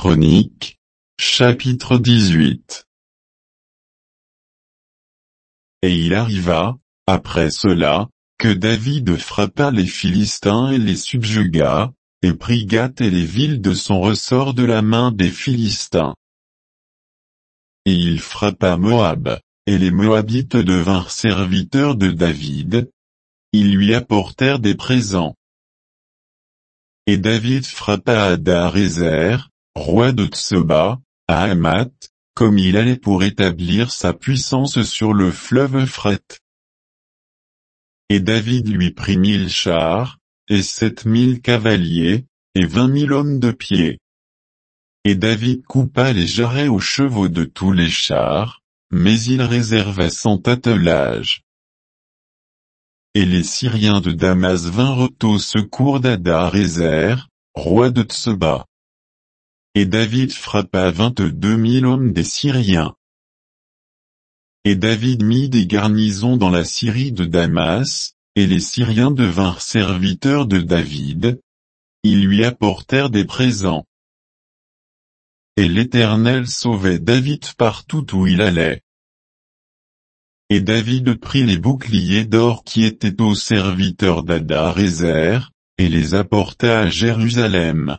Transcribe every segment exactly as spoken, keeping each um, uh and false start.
Chroniques, chapitre dix-huit. Et il arriva, après cela, que David frappa les Philistins et les subjugua, et prit Gath et les villes de son ressort de la main des Philistins. Et il frappa Moab, et les Moabites devinrent serviteurs de David. Ils lui apportèrent des présents. Et David frappa Hadar-Ézer, roi de Tsoba, à Hamath, comme il allait pour établir sa puissance sur le fleuve Euphrate. Et David lui prit mille chars, et sept mille cavaliers, et vingt mille hommes de pied. Et David coupa les jarrets aux chevaux de tous les chars, mais il réserva cent attelages. Et les Syriens de Damas vinrent au secours d'Hadar-Ézer, roi de Tsoba. Et David frappa vingt-deux mille hommes des Syriens. Et David mit des garnisons dans la Syrie de Damas, et les Syriens devinrent serviteurs de David. Ils lui apportèrent des présents. Et l'Éternel sauvait David partout où il allait. Et David prit les boucliers d'or qui étaient aux serviteurs d'Hadar-Ézer, et les apporta à Jérusalem.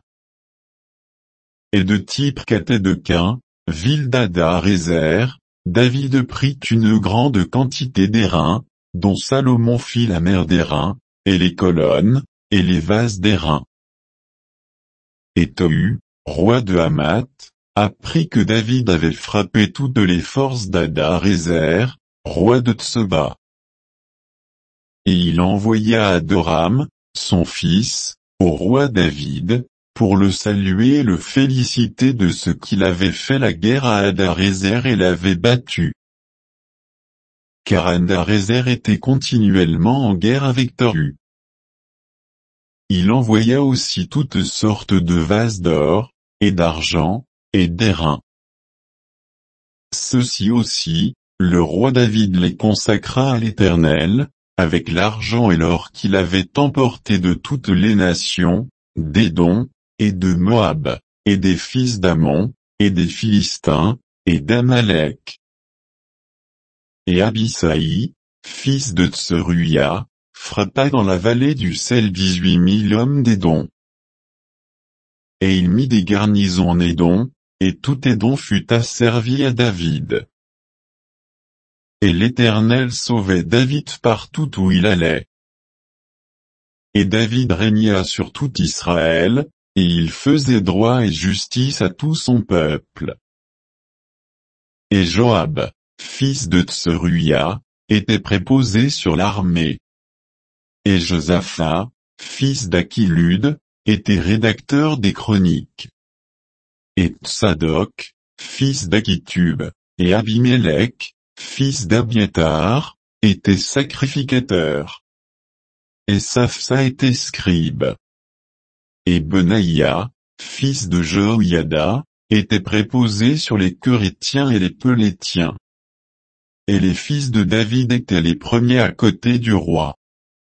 Et de Tipcat et de Quin, ville d'Hadar-Ézer, David prit une grande quantité d'airain, dont Salomon fit la mer d'airain, et les colonnes, et les vases d'airain. Et Tohu, roi de Hamath, apprit que David avait frappé toutes les forces d'Hadar-Ézer, roi de Tsoba. Et il envoya Adoram, son fils, au roi David, pour le saluer et le féliciter de ce qu'il avait fait la guerre à Hadar-Ézer et l'avait battu. Car Hadar-Ézer était continuellement en guerre avec Tohu. Il envoya aussi toutes sortes de vases d'or, et d'argent, et d'airain. Ceux-ci aussi, le roi David les consacra à l'Éternel, avec l'argent et l'or qu'il avait emporté de toutes les nations, d'Édom, et de Moab, et des fils d'Ammon, et des Philistins, et d'Amalek. Et Abisai, fils de Tseruya, frappa dans la vallée du sel dix-huit mille hommes d'Édom. Et il mit des garnisons en Édom, et tout Édom fut asservi à David. Et l'Éternel sauvait David partout où il allait. Et David régna sur tout Israël, et il faisait droit et justice à tout son peuple. Et Joab, fils de Tseruya, était préposé sur l'armée. Et Josaphat, fils d'Achilude, était rédacteur des chroniques. Et Tsadok, fils d'Achitub, et Abimélec, fils d'Abiatar, était sacrificateur. Et Saphsa était scribe. Et Benaïa, fils de Joiada, était préposé sur les Querétiens et les Pelétiens. Et les fils de David étaient les premiers à côté du roi.